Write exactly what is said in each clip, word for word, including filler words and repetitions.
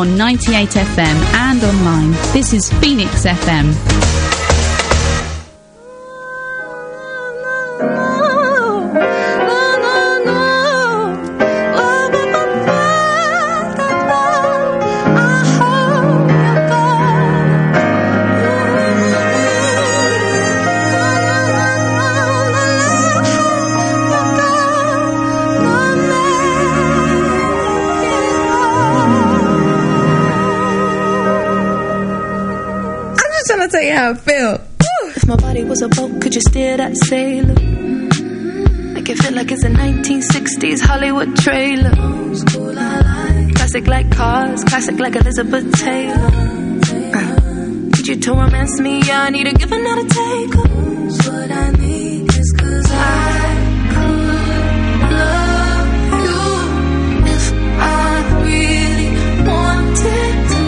on ninety-eight F M and online. This is Phoenix F M. Tell you how I feel. Woo. If my body was a boat, could you steer that sailor? Make it feel like it's a nineteen sixties Hollywood trailer. Classic like cars, classic like Elizabeth Taylor. uh, Need you to romance me, yeah, I need a give and not a take. What I need is cause I could love you if I really wanted to.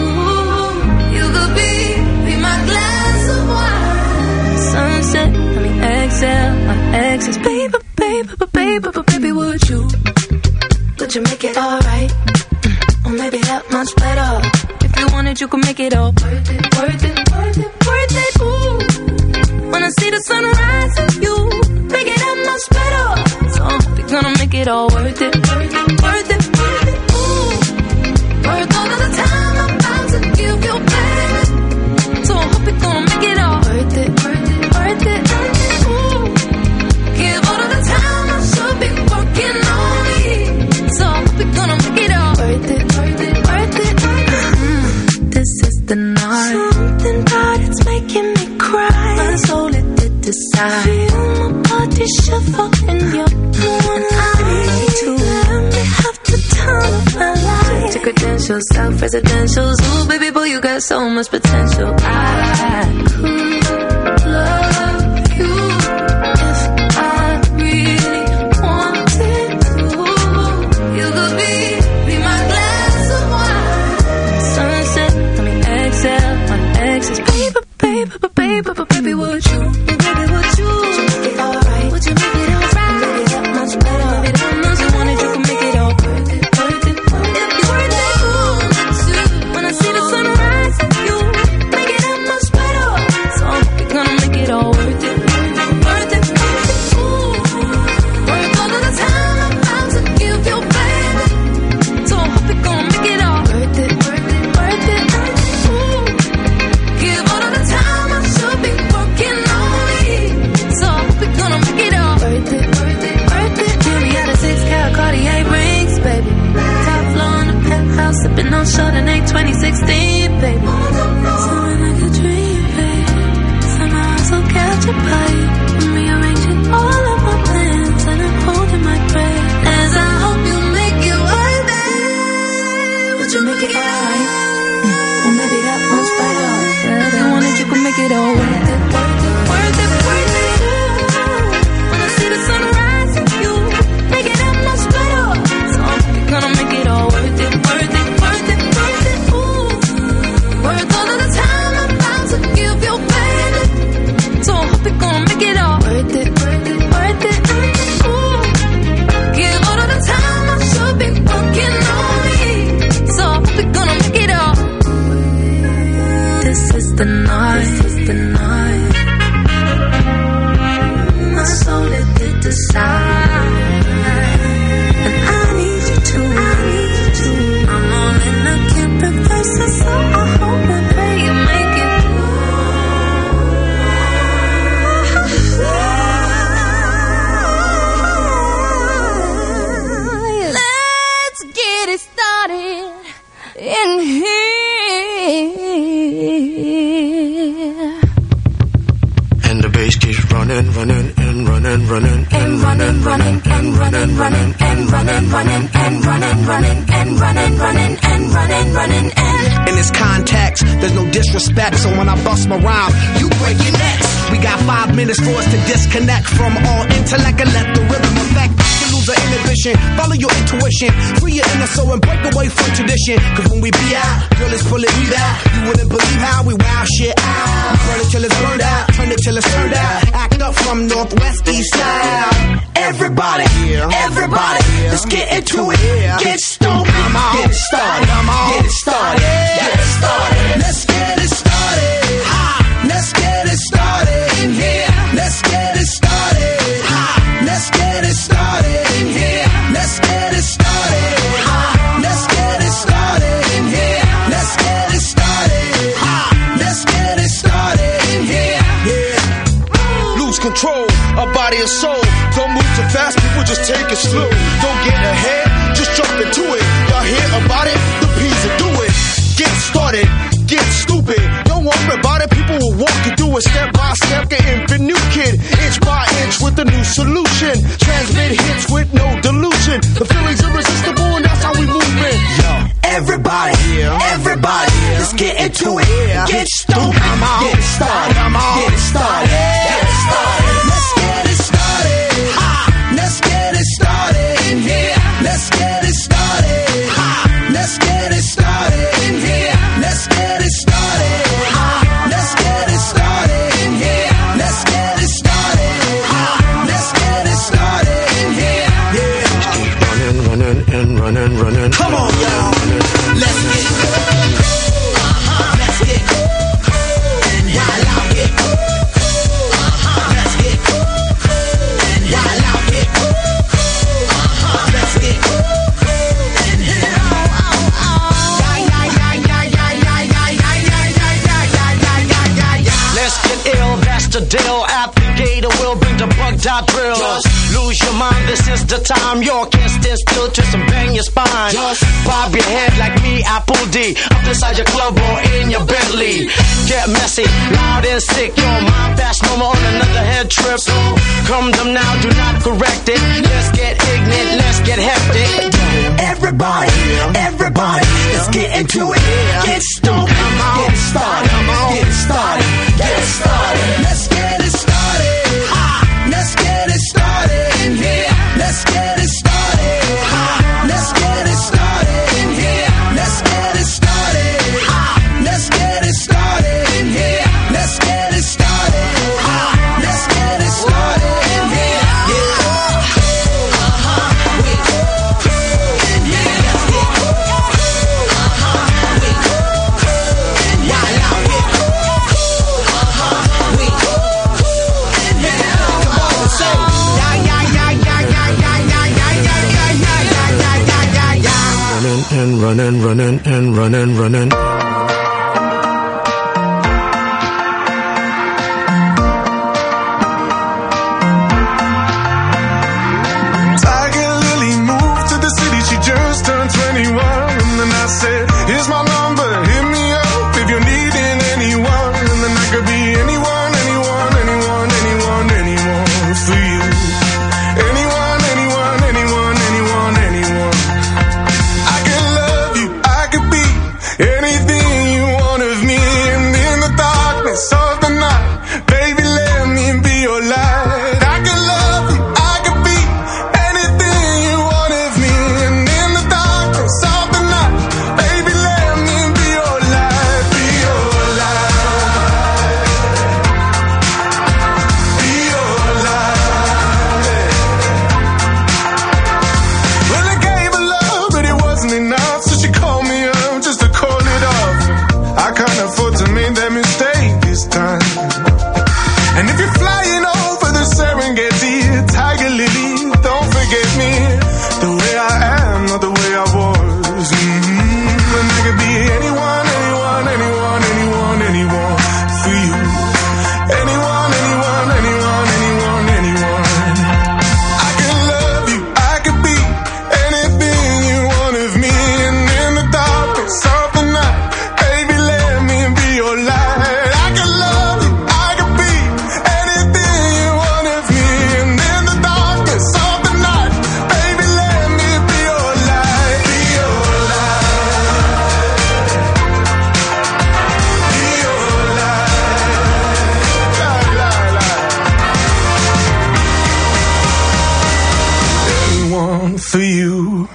You could be, be my glass of wine. Sunset, I mean exhale, my exes. Baby, baby, baby, baby, baby, would you? Could you make it alright? Mm, or maybe that much better. If you wanted, you could make it all worth it, worth it, worth it, worth it. Ooh, when I see the sunrise and you make it that much better. So I hope you're gonna make it all worth it, worth it, worth it, worth it. Ooh, worth all of the time I'm about to give you, baby. So I hope you're gonna make it all worth it, worth it, worth it. Ooh, give all of the time I should be working on me. So I hope you're gonna make it all worth it, worth it, worth it. Mm, this is the night. Something about it's making me cry. My soul it did decide. Feel my body shiver in your warm light. To let me have the time of my life. To credentials, self-residentials. Ooh, baby boy, you got so much potential. I could love you if I really wanted to. You could be, be my glass of wine. Sunset, I mean exhale, my exes. Baby, baby, baby, baby, baby, would you? Baby, would you? Would you make it alright? Would you make it alright? Maybe that much better. Maybe that much you wanted, you could make it all worth it, worth it, worth it. If you worth it, ooh, when I see the sunrise, you make it that much better. So I hope you're gonna make it all worth it, worth it, worth it, worth it. Ooh, worth all of the time I'm about to give you, baby. So I hope you're gonna make it all worth it, worth it, worth it. Ooh, give all of the time I should be working on me. So I hope you're gonna make it all worth it, worth it, worth it. Jimmy had a six carat Cartier rings, baby. Top floor in the penthouse, sipping on Chardonnay twenty sixteen, baby. Something like a dream, baby. Somehow I so captured by you. I'm rearranging all of my plans and I'm holding my breath as I hope you make it worth it. Would you make it alright? Mm, or maybe that much better. If you wanted, you could make it all worth it, worth it, worth it, worth it. When I see the sunrise, you make it that much better. So I hope you're gonna make it all worth it, worth it, worth it, worth it. Ooh, worth all of the time I'm about to give you, baby. So I hope you're gonna make it all worth it, worth it, worth it. Ooh, give all of the time I should be working on me. So I hope you're gonna make it all. This is the night, this is the night. My soul it did decide, and I need you to, I need you to. I'm all in, I can't reverse it, so I hope and pray you make it. Let's get it started in here. And the bass keeps running, running, and running, running, and running, running, and running, running, and running, running, and running, running, and running, running, and running, running, and. In this context, there's no disrespect, so when I bust my rhyme, you break your necks. We got five minutes for us to disconnect from all intellect and let the rhythm affect. You lose the inhibition, follow your intuition, free your inner soul and break away from tradition. Cause when we be out, girl, it's full of we out. You wouldn't believe how we wow shit out. We burn it till it's burned out, turn it till it's turned out. Act up from northwest, east side. Everybody, everybody, let's get into it. Get stoned, get it started, get it started. started. Let's get it started. Ha. Let's get it started in here. Let's get it started. Ha. Let's get it started in here. Let's get it started. Ha. Let's get it started in here. Let's get it started. Ha. Let's get it started in here. Yeah. Lose control of body and soul. Don't move too fast, people just take it slow. Don't get ahead, just jump into it. Y'all hear about it? The P's will do it. Get started, get stupid. Don't worry about it, people will walk you through it step by step. Get infinite new kid, inch by inch with a new solution. Transmit hits with no delusion. The feeling's irresistible and that's how we move it. Yo, everybody, yeah. everybody, yeah. let's get into it. Yeah. Get stupid, get it started, get it started, get it started. Let's get it started. Ha. Let's get it started in here. Let's get it started. Ha. Let's get it started in here. Let's get it started. Ha. Let's get it started in here. Let's get it started. Ha. Let's get it started in here. Yeah. Just keep running, running, and running, running. Come on, y'all. Let's get it. Uh-huh. Let's get it. And while I get it. Uh-huh. Let's get it. And while I get it. Uh-huh. Let's get it. And here. Let's get ill, that's the deal. Applicator will bring the bug dot drill. Just lose your mind, this is the time. You can't stand still, twist and bang your spine. Just bob your head like me, Apple D. Up inside your club or in your Bentley. Get messy, loud and sick. Your mind fast, no more on another head trip. So come them now, do not correct it. Let's get ignorant, let's get hectic. Everybody, everybody, let's get into it. Get stupid, get it started, get it started, get it started. Let's get it started. Ha. Let's get it started in here. Let's get it started. Ha. Let's get it started in here. Let's get it started. Ha. Let's get it started in here. Let's get it started. Ha. Let's get it started in here. Yeah. Uh-huh. Wait. In here. Let's get it. Uh-huh. Wait. And while I get it. Uh-huh. Wait. In here. Come on, say. Yeah, yeah, yeah, yeah, yeah, yeah, yeah, yeah, yeah, yeah, yeah, yeah, yeah, yeah, yeah. Running and running, running and running, running. Tiger Lily moved to the city, she just turned twenty-one. And then I said, here's my number, hit me up if you're needing anyone. And then I could be anyone, anyone, anyone, anyone, anyone for you. Anyone, anyone, anyone, anyone, anyone. I could love you, I could be anything you want of me. And in the darkness of the night, baby, let me be your light. I could love you, I could be anything you want of me. And in the darkness of the night, baby, let me be your light, be your light, be your light. Well, I gave her love, but it wasn't enough, so she called me up just to call it off. I can't afford to make that mistake this time. And if you're flying over the Serengeti, Tiger Lily, don't forget me. The way I am, not the way I was. Mm-hmm. And I could be anyone, anyone, anyone, anyone, anyone for you. Anyone, anyone, anyone, anyone, anyone. I could love you, I could be anything you want of me. And in the darkness of the night, baby, let me be your light. I could love you, I could be anything you want of me. And in the darkness of the night, baby, let me be your light, be your light, be your light, la, la, la. Anyone for you.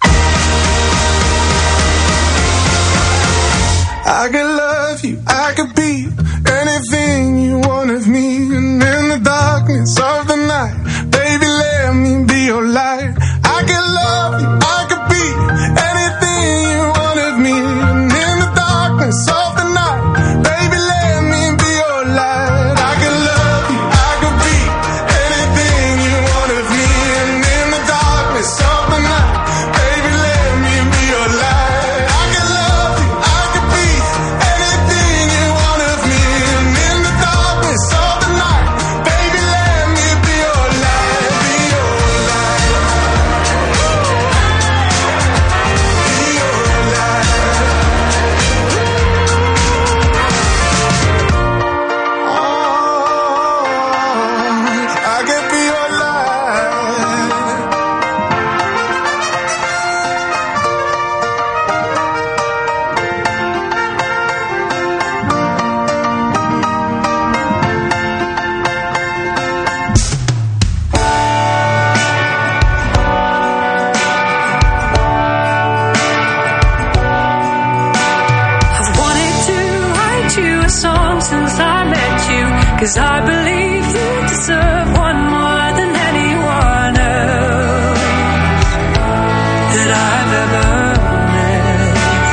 I could love you, I could be anything you want of me. And in the darkness of the night, baby, let me be your light. I could love you, I could be anything you want of me. And in the darkness since I met you, 'cause I believe you deserve one more than anyone else that I've ever met.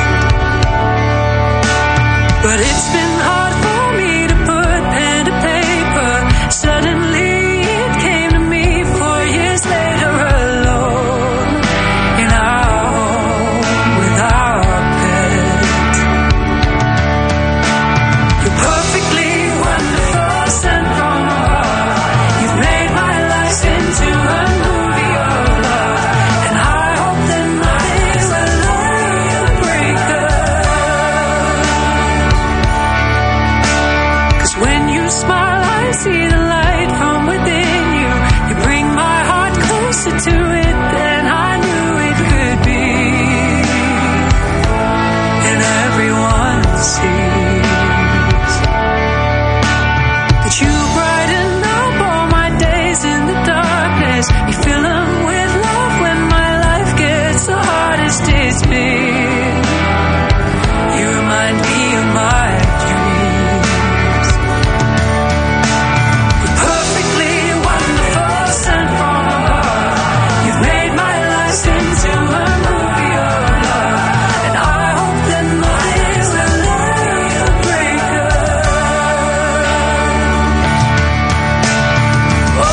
But it's been hard for me to put pen to paper. Suddenly it came to me four years later, alone in our home with our pet. You're perfectly wonderful, sent from above. You've made my life into a movie of love, and I hope that nothing will ever break us. 'Cause when you smile, I see the light from within you. You bring my heart closer to it than I knew it could be. And everyone sees that you brighten up all my days in the darkness. You fill them with love when my life gets the hardest it's been. You remind me of my dreams. You're perfectly wonderful, sent from above. You've made my life into a movie of love, and I hope that nothing will ever break us. Oh,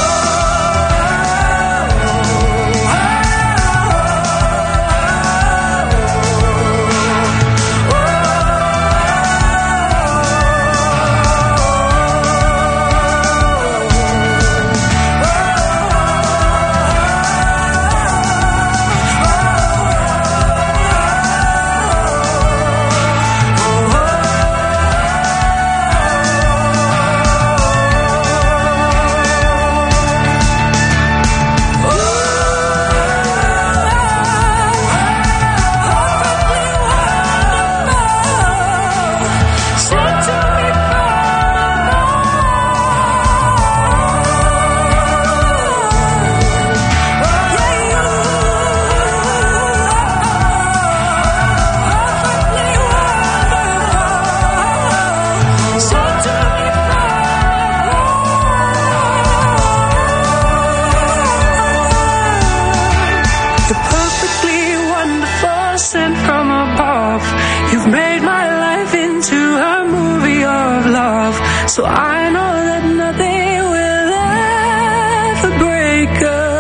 You're perfectly wonderful, sent from above. You've made my life into a movie of love, so I know that nothing will ever break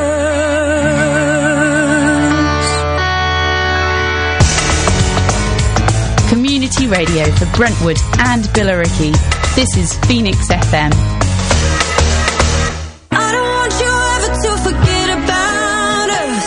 us. Community radio for Brentwood and Billericay. This is Phoenix F M. I don't want you ever to forget about us.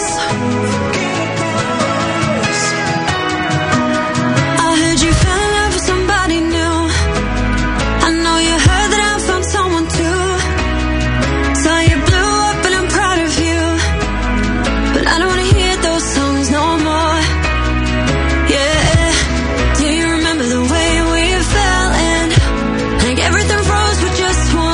I heard you fell in love with somebody new. I know you heard that I found someone too. Saw you blew up and I'm proud of you, but I don't wanna hear those songs no more. Yeah, do you remember the way we fell in? Like everything froze with just one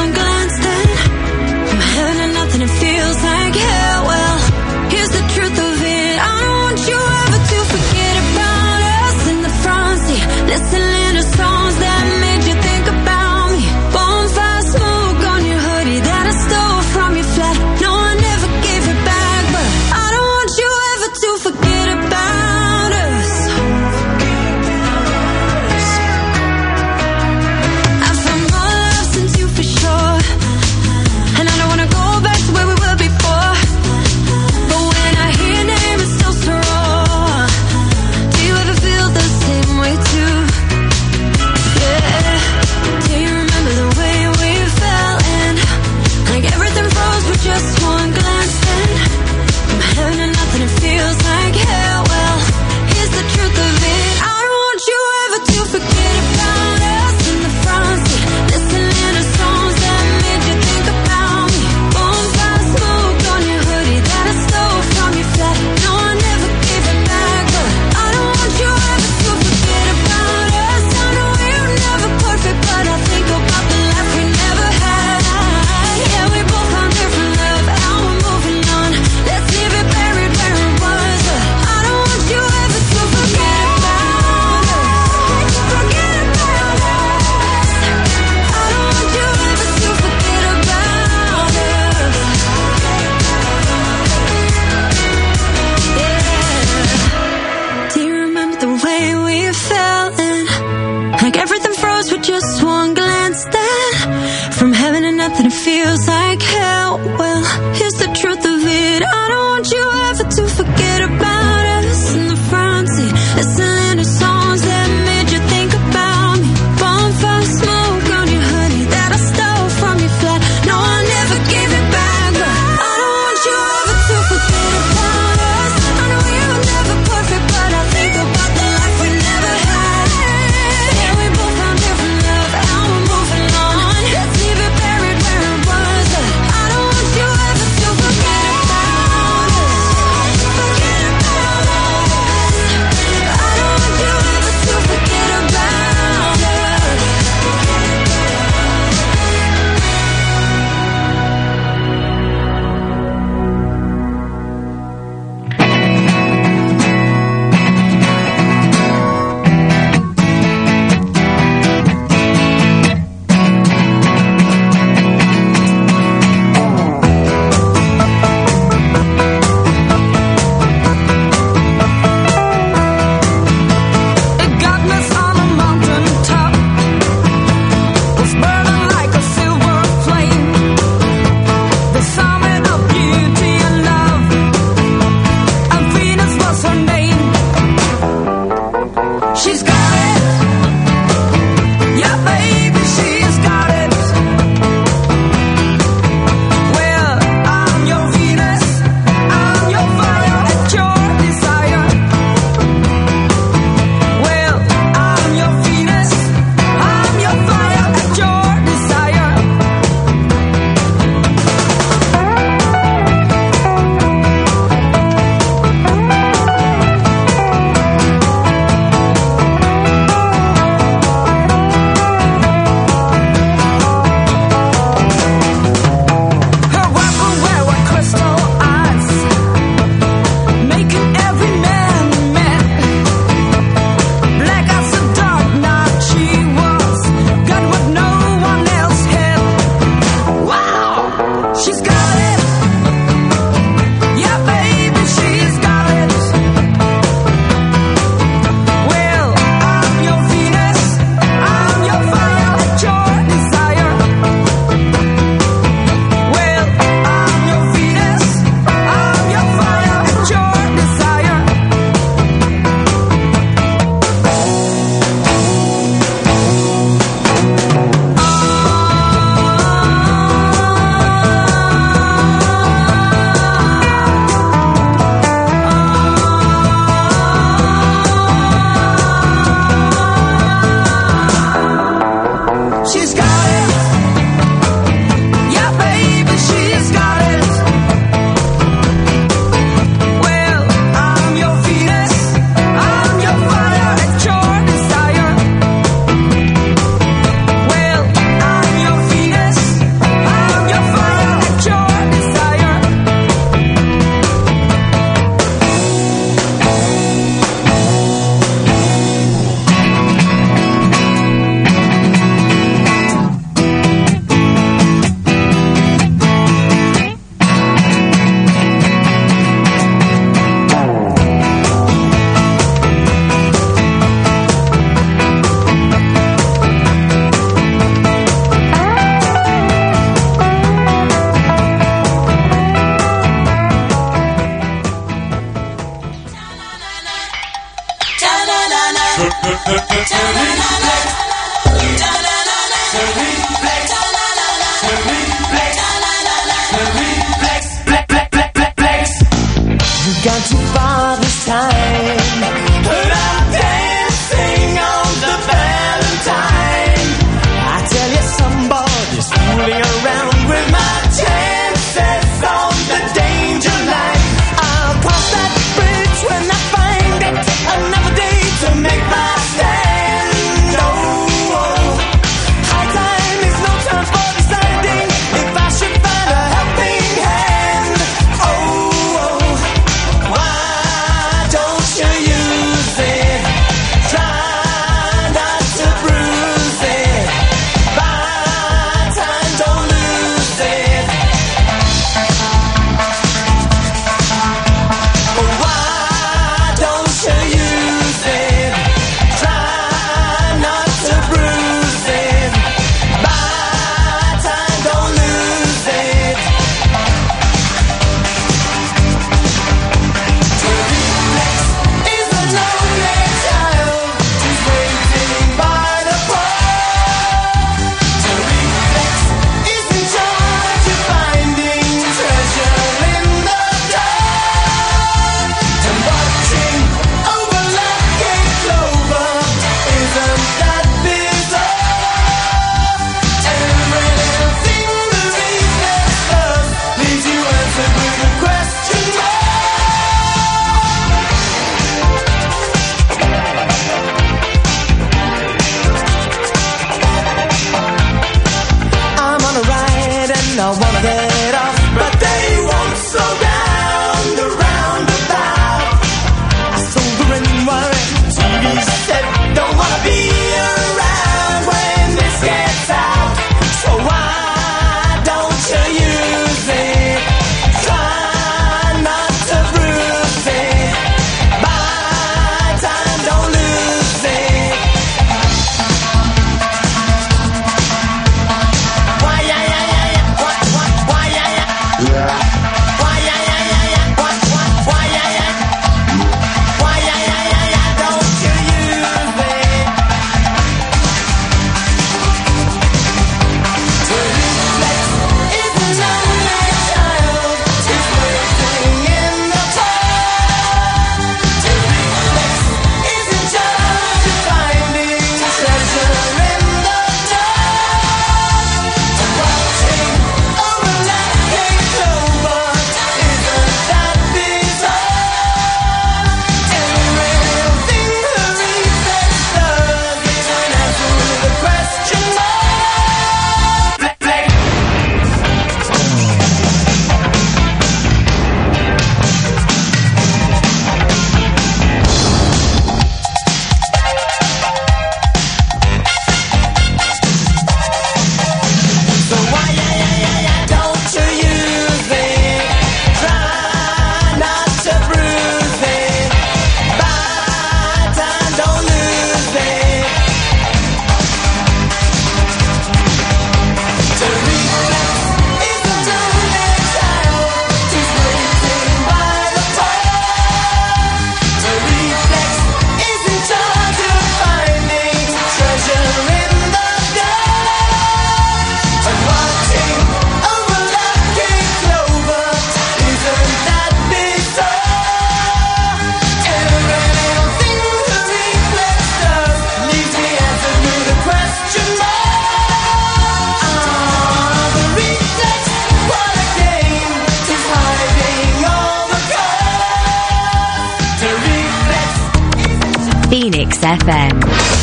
Phoenix F M.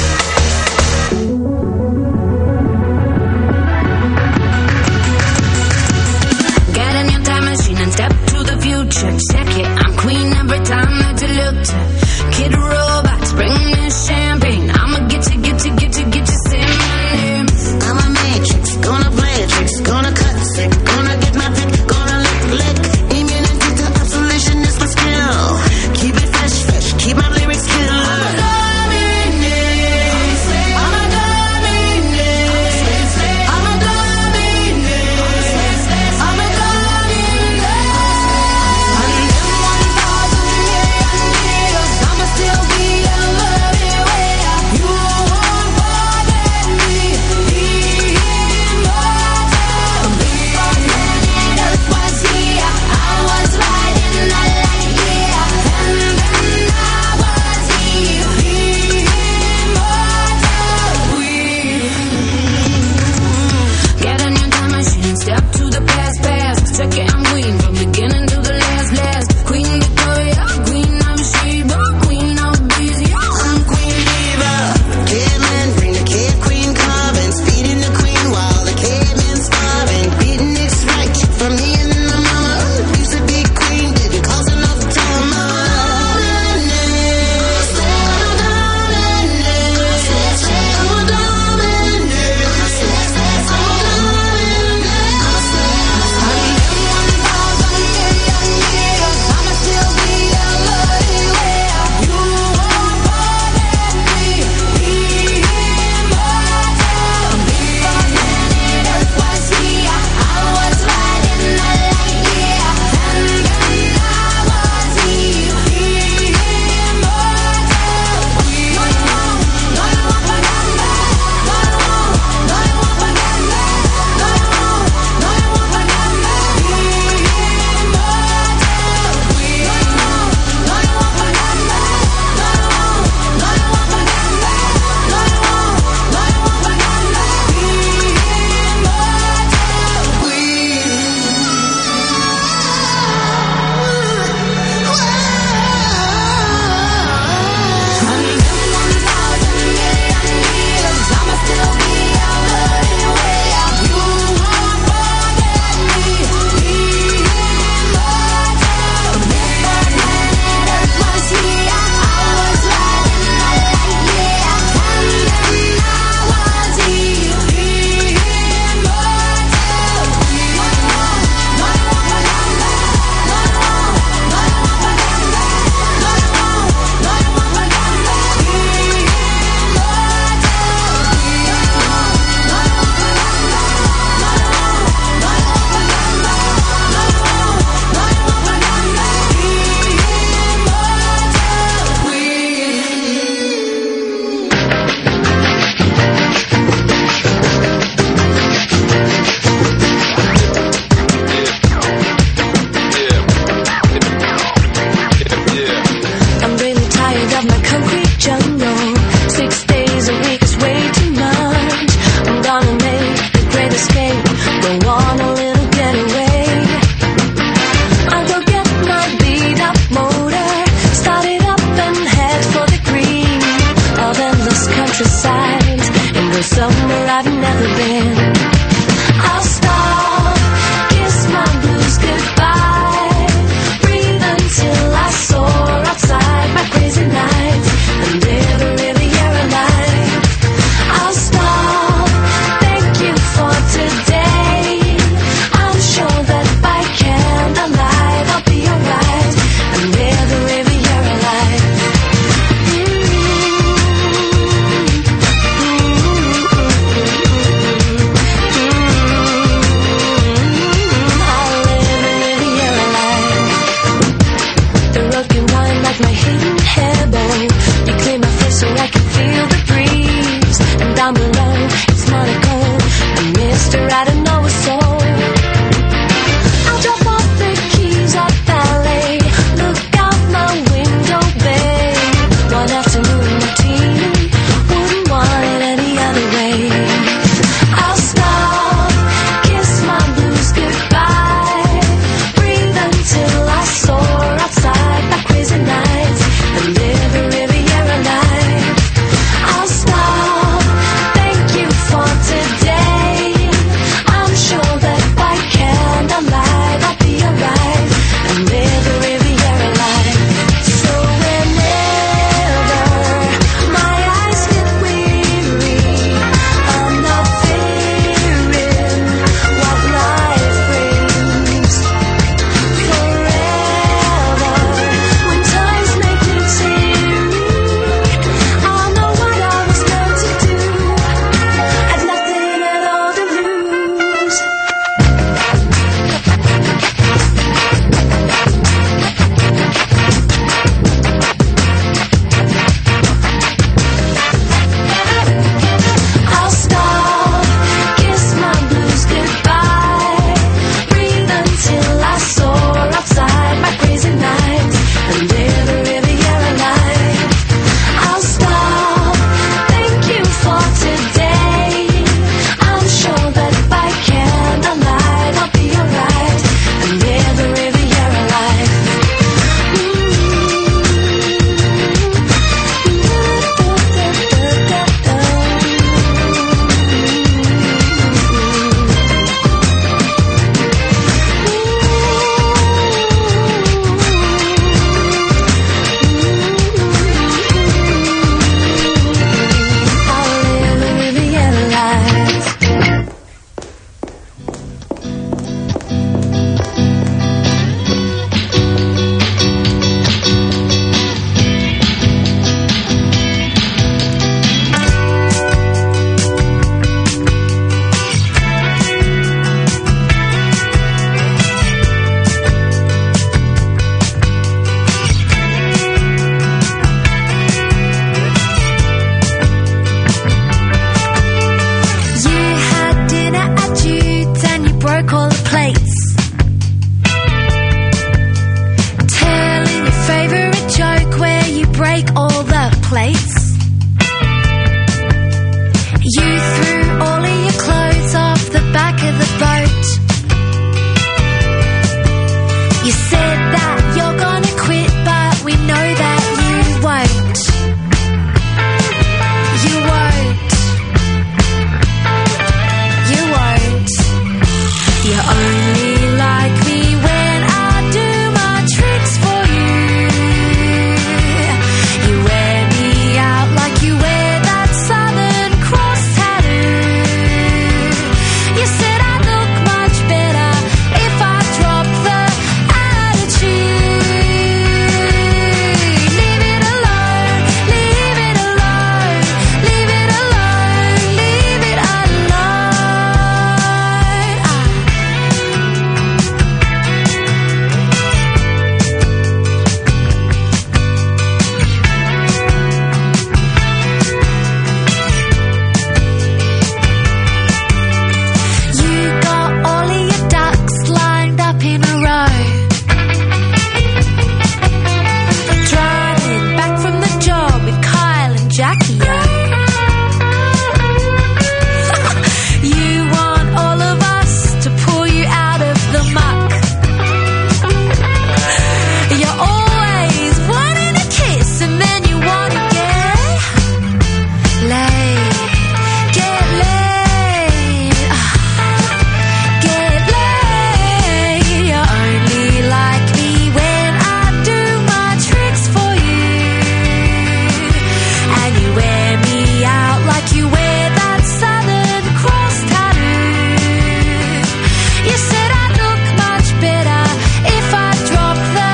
Get in your time machine and step to the future. Check it, I'm queen every time that you look to. Kid robots, bring me champagne. I'ma get you, get you, get you, get you, say my name. I'm a matrix, gonna play a tricks, gonna cut sick, gonna get my pick, gonna lick, lick. Immunity to obsolescence is my skill. Keep it fresh, fresh, keep my lyrics killer. You said that you're gonna quit, but we know that you won't. You won't. You won't. You only like me when I do my tricks for you. You wear me out like you wear that Southern Cross tattoo. You said I'd look much better if I dropped the attitude. Leave it alone, leave it alone, leave it alone, leave it alone. Ah. You got all of your ducks lined up in a row. Driving back from the job with Kyle and Jackie O. You want all of us to pull you out of the muck. You're always wanting a kiss and then you want to get laid. Get laid. Ah. Get laid. You only like me when I do my tricks for you. And you wear me out like you wear that Southern Cross tattoo. You said I'd look much better if I dropped the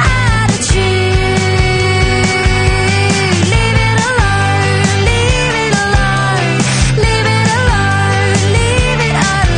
attitude. Leave it alone, leave it alone, leave it alone, leave it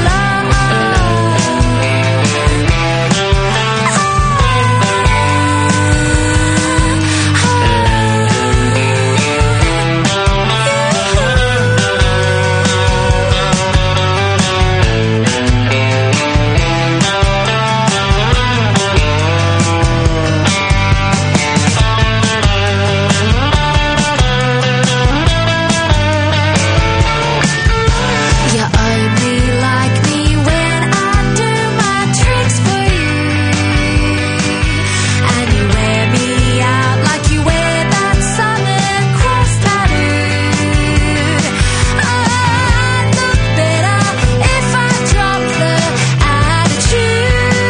You only like me when I do my tricks for you. And you wear me out like you wear that Southern Cross tattoo. I'd look better if I dropped the attitude.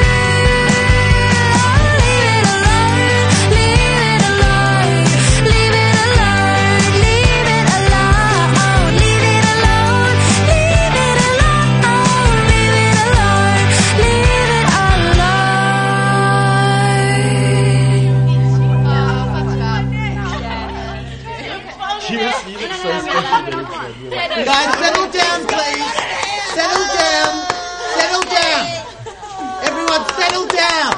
Leave it alone, leave it alone, leave it alone, leave it alone, leave it alone, leave it alone, leave it alone, leave it Guys, settle down, please. Settle down. Settle down. Everyone, settle down.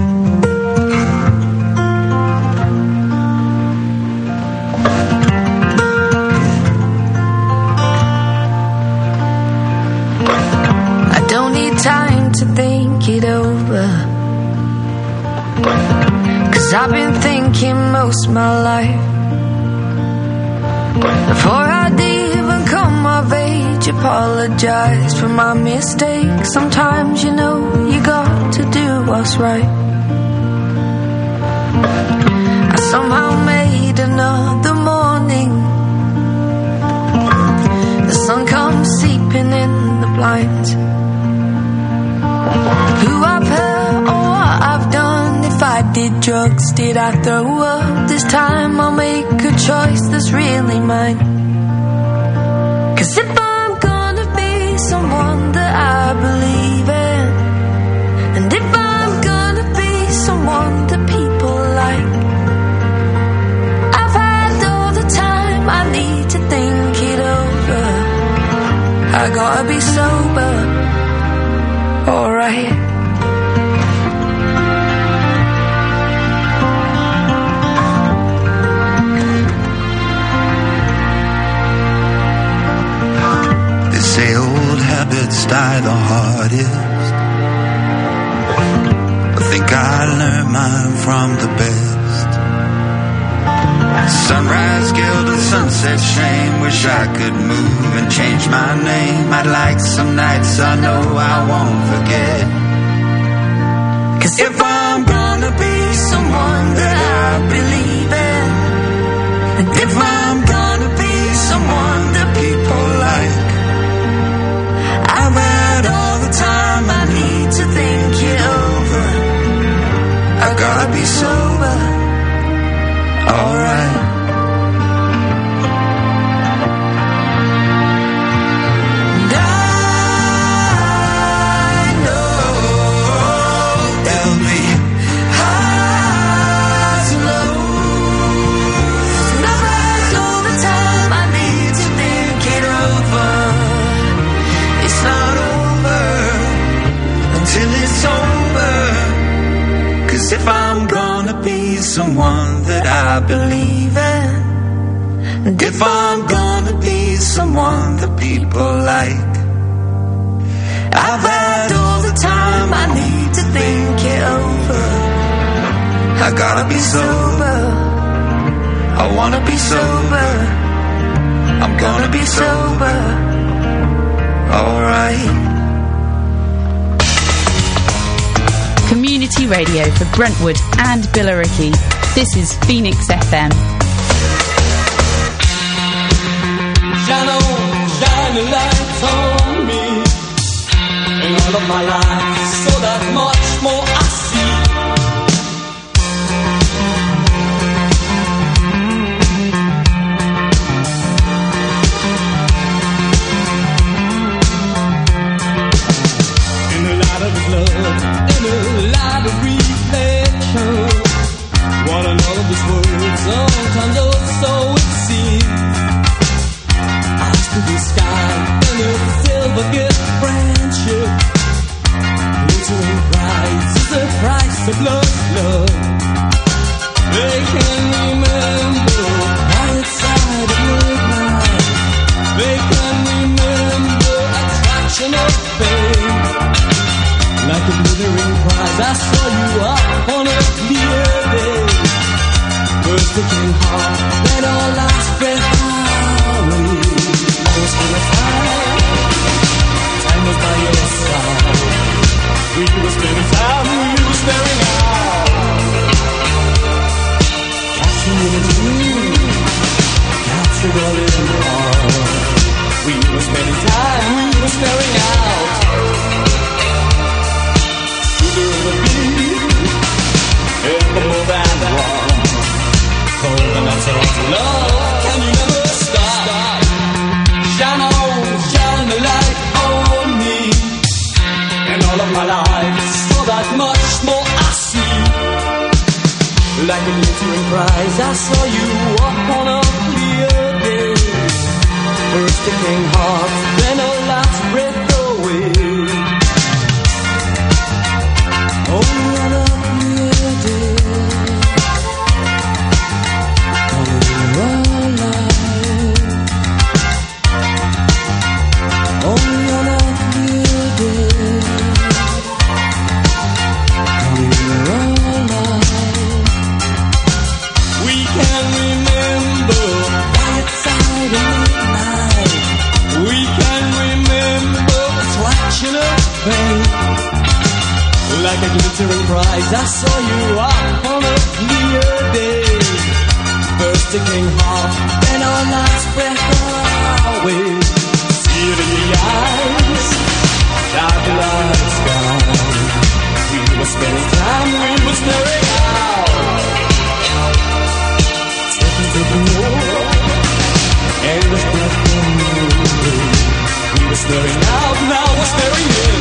I don't need time to think it over, 'cause I've been thinking most of my life. Before I'd even come of age, apologize for my mistakes. Sometimes, you know, you got to do what's right. I somehow made another morning. The sun comes seeping in the blinds. Who I've hurt or what I've done. If I did drugs, did I throw up? This time I'll make a choice that's really mine. 'Cause if I'm gonna be someone that I believe in, and if I'm gonna be someone that people like, I've had all the time I need to think it over. I gotta be sober, alright. They say old habits die the hardest. I think I learned mine from the best. Sunrise guilt and sunset shame. Wish I could move and change my name. I'd like some nights I know I won't forget. 'Cause if I someone that I believe in, and if I'm gonna be someone that people like, I've had all the time I need to think it over. I gotta be sober, alright. If I'm gonna be someone that I believe in, and if I'm gonna be someone that people like, I've had all the time I need to think it over. I gotta be sober, I wanna be sober, I'm gonna be sober, alright. Community radio for Brentwood and Billericay. This is Phoenix F M. Shine on, shine a light on me, and all of my life, so that much more I see. In the light of His love, in the light of reflection, one another's words, sometimes oh so it seems. Eyes to the sky, and a silver gift friendship, glittering bright is the price of love, love. They can remember quiet side of midnight. They can remember attraction of faith. Like a glittering prize, I saw you up on a clear day. First it came hard, then all last breath away. I was gonna find, time was by your side. We were spending time, we were staring out. Catching in a dream, captured all in the heart. We were spending time, we were staring out. Ever more than one. Cold and that's all love. Can you never stop? Shine on, shine the light on me, and all of my life, so that much more I see. Like a glittering prize, I saw you up on a clear day. First it came hard, then a last breath away. Only on a clear day, coming alive. Only on a clear day, coming alive. We can remember quiet side of midnight. We can remember attraction of faith. Like a glittering prize, I saw you up on a clear day. First it came hard, then our last breath away. See it in the eyes, dark lights gone. We were spending time, we were staring out. Stepping to the wall, endless breath from you. We were staring out, now we're staring in.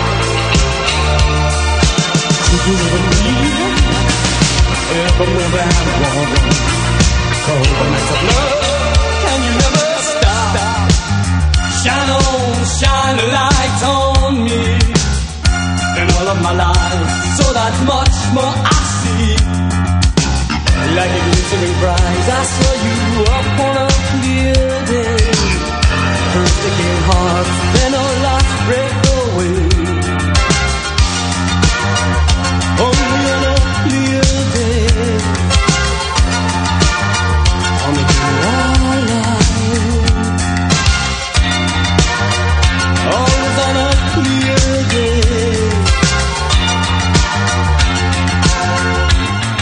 You and me, ever more than one. Cold the nights of love, can you never stop? Shine on, shine a light on me, and all of my life, so that much more I see. Like a glittering prize, I saw you up on a clear day. First it came hard, then our last breath away. Only on a clear day, on the clear light. Always on a clear day.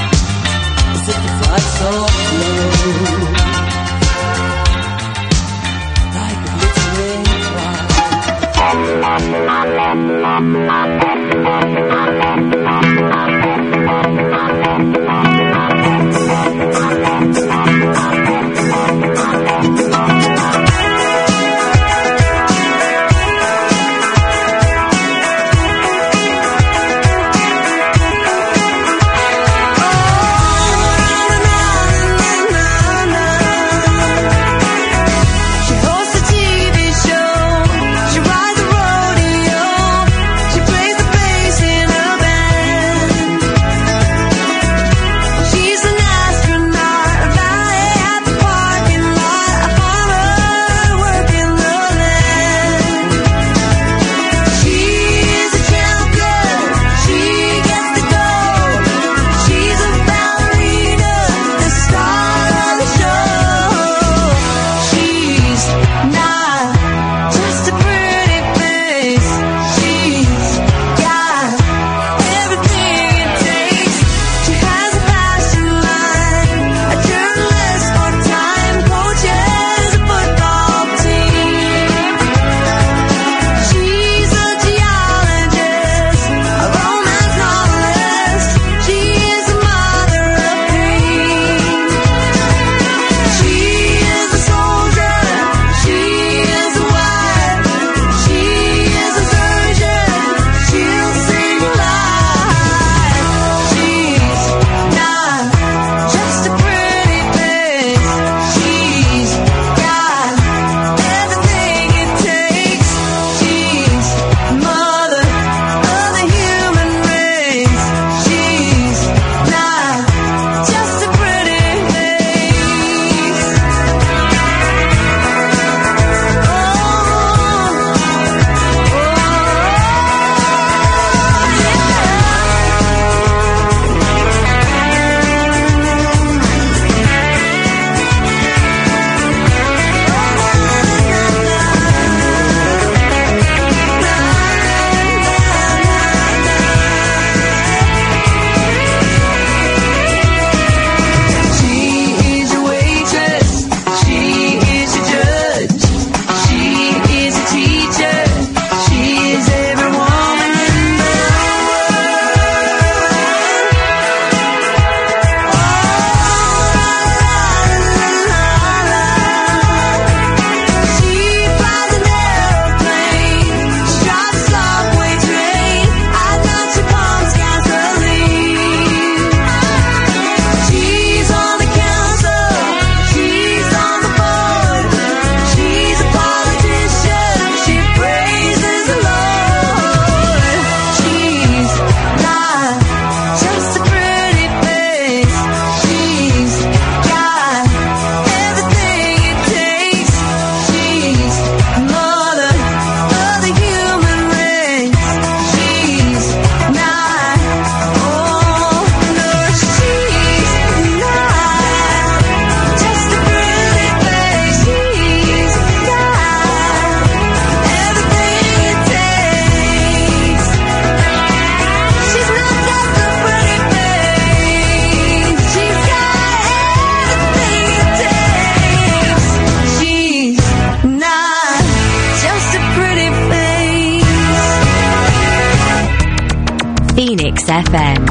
F M.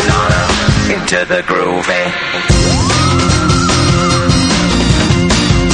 The groovy.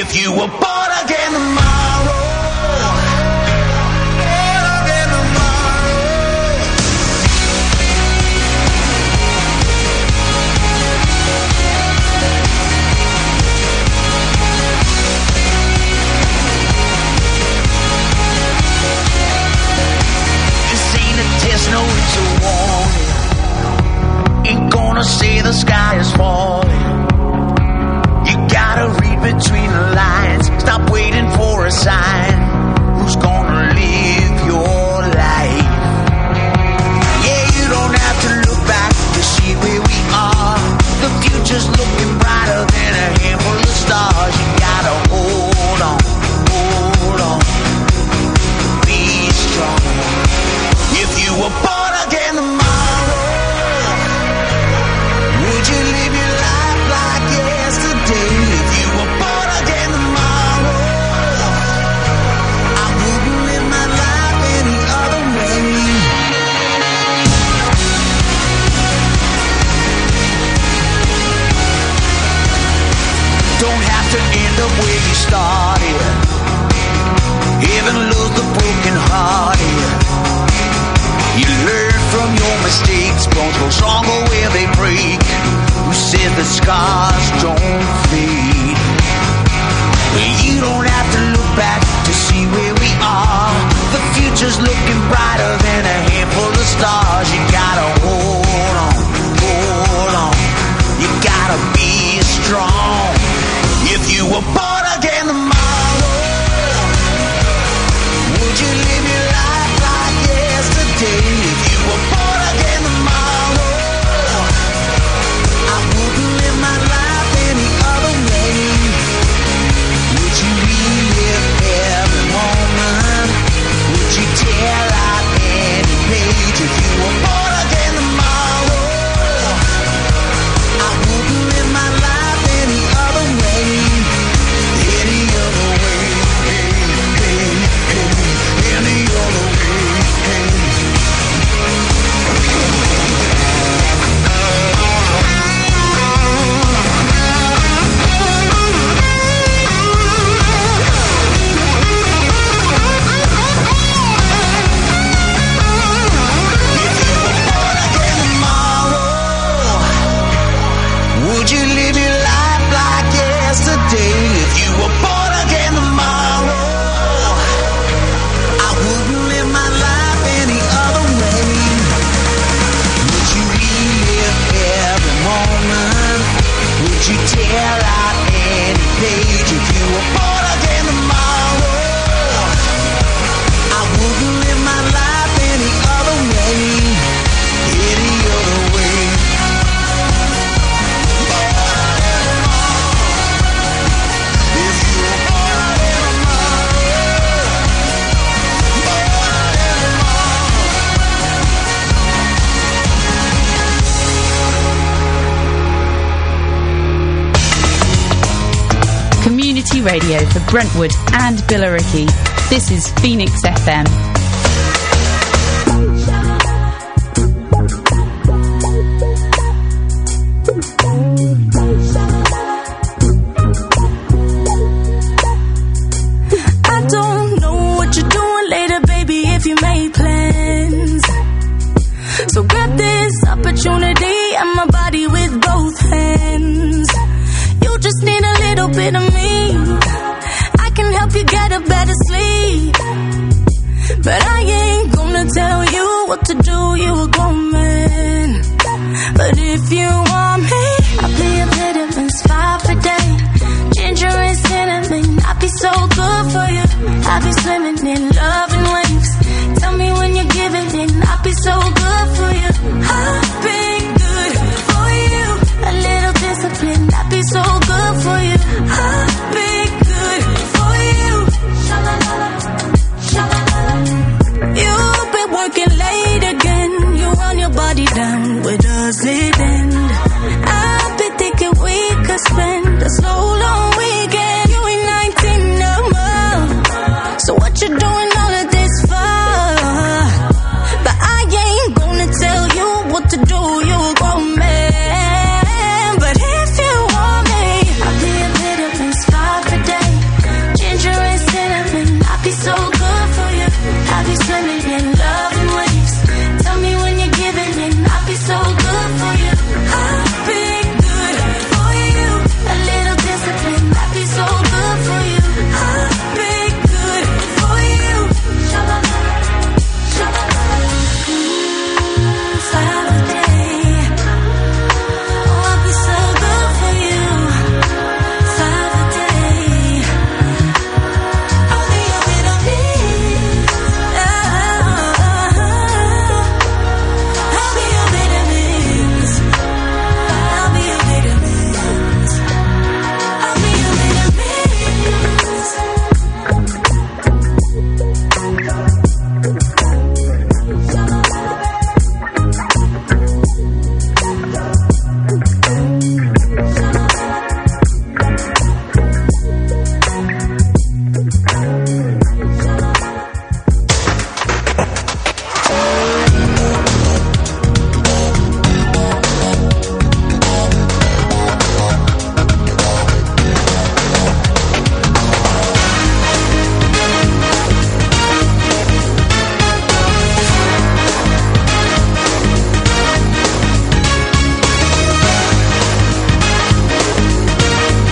If you were born again tomorrow, born again tomorrow. This ain't a test, no, it's a warning. Ain't gonna say the sky is falling. You gotta read between the lines. Stop waiting for a sign. Who's gonna live your life? Yeah, you don't have to look back to see where we are. The future's looking brighter than a handful of stars. You gotta hold on, hold on. Be strong. If you were born again tomorrow, would you live your life like yesterday? If you were born again tomorrow, I wouldn't live my life any other way. Don't have to end up where you started. Heaven loves the broken hearted. You learn from your mistakes. Bones grow stronger where they break. Who said the scars don't fade? Well, you don't have to look back to see where we are. The future's looking brighter than a handful of stars. You gotta hold on, hold on. You gotta be strong. If you were born again tomorrow, would you live your life like yesterday? If you were born again tomorrow, I wouldn't live my life any other way. Would you relive every moment? Would you tear out any page? If you were born again tomorrow, I wouldn't live my life any other way. Any other way, hey, hey, hey. Any other way, hey. Would you live your life like yesterday? If you were born again tomorrow, I wouldn't live my life any other way. Would you relive every moment? Would you tear out any page? If you were born again tomorrow, I wouldn't live my life any other way. Any other way. Community radio for Brentwood and Billericay. This is Phoenix F M. I don't know what you're doing later, baby, if you made plans. So grab this opportunity and my body with both hands. You just need a little bit of me. I can help you get a better sleep. But I ain't gonna tell you what to do, you a grown man. But if you want me, I'll be a vitamins five a day. Ginger and cinnamon, I'll be so good for you. I'll be swimming in love and waves. Tell me when you're giving in, I'll be so good for you. I'll be good for you. A little discipline, I'll be so good for you. I'll be good for you. You've been working late again. You run your body down, where does it end? I've been thinking we could spend a slow long weekend. You ain't nineteen no more. So what you doing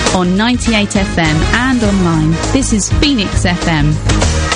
on ninety-eight F M and online. This is Phoenix F M.